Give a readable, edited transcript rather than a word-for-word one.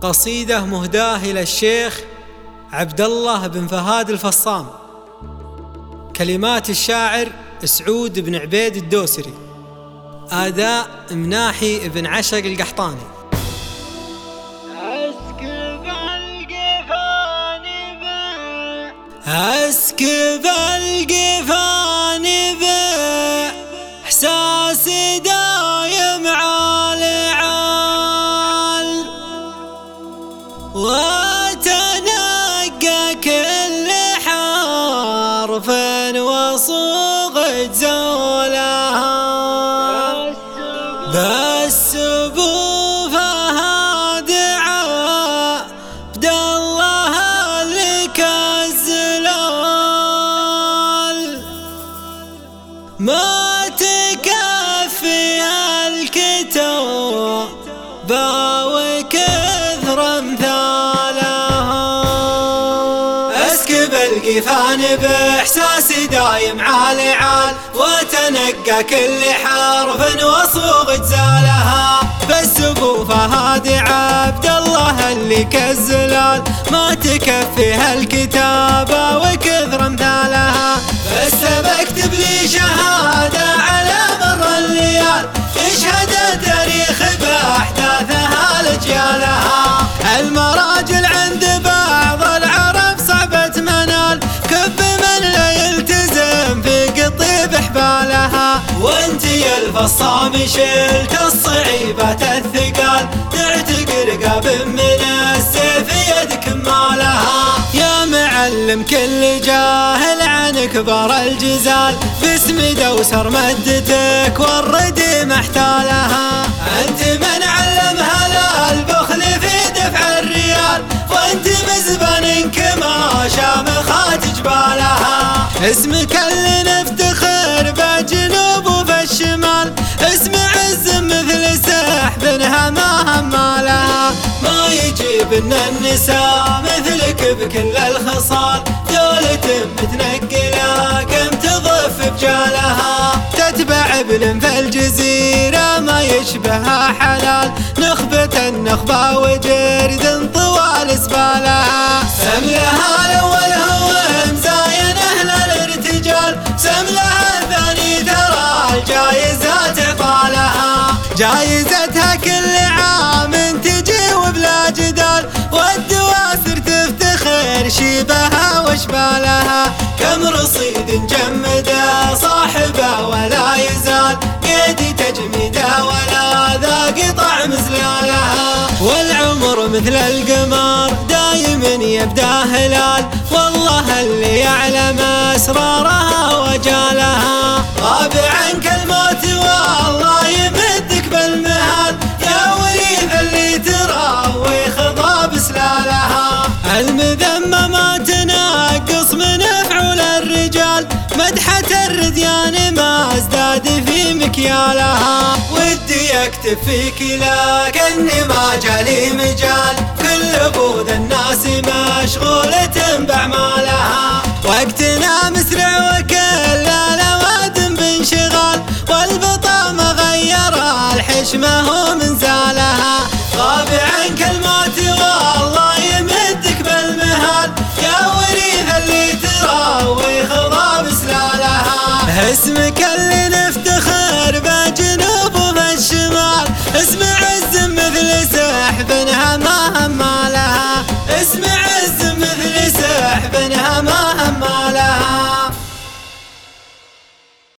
قصيدة مهداة إلى الشيخ عبد الله بن فهاد الفصام. كلمات الشاعر سعود بن عبيد الدوسري. أداء مناحي بن عشق القحطاني. أسكب القفان بإحساسي دايم عال وتنقى كل حرف وصوغ زولها بس بوفها دعاء عبد الله لك الزلال ما تكفي الكتاب وكثر امثالها. اسكب القفان باحساسي دايم عالي عال وتنقى كل حرف وصوغ جزالها بس بوفها عبد الله اللي كالزلال ما تكفي هالكتابة وكثر امثالها. بس بكتب لي شهادة على مر الليال يشهد التاريخ بأحداثها لأجيالها. المراجل عند بعض العرب صعبة منال كف من لا يلتزم في قطيب حبالها. وانت يا الفصام شلت الصعيبات الثقال تعتق رقاب من السيف يدك مالها. يا معلم كل جاهل عن كبار الجزال باسم دوسر مدتك والردي محتالها. انت من علمها البخل في دفع الريال وانت مزبن كما شامخات جبالها. اسمك اللي نفتخر بجنوب وفي الشمال اسم عز مثل سحب همها همالها. ما يجيب ان النساء مثلك بكل الخصال دولة متنقلة كم تضف بجالها. تتبع ابن في الجزيرة ما يشبهها حلال نخبة النخبة وجرد طوال سبالها. سملها الاول هو مزاين اهل الارتجال سملها الثاني ترى الجايزات عطالها. جايزتها كل عام تجي وبلا جدال والدواسر تفتخر شيبها وشبالها. كم رصيد جمده صاحبه ولا يزال يدي تجميده ولا ذاق طعم زلالها. والعمر مثل القمر دايم يبدا هلال والله اللي يعلم اسرارها وجالها. غاب عنك الموت والله يمدك بالمهال يا وريث اللي تراوي خضاب سلالها. المذمة ما تنقص من افعول الرجال مدحة الرديان ما ازداد في مكيالها. ودي اكتب فيك لكني ما جالي مجال كل بوذ الناس مشغولة باعمالها. وقتنا مسرع وكل الاوادم بانشغال والبطامة غير الحشمة ومن زالها. غاب عنك الموت والله يمدك بالمهال يا وريث اللي تراوي خضاب سلالها. اسمك اللي نفتخر بجنوب وفي الشمال اسم عز مثل سحب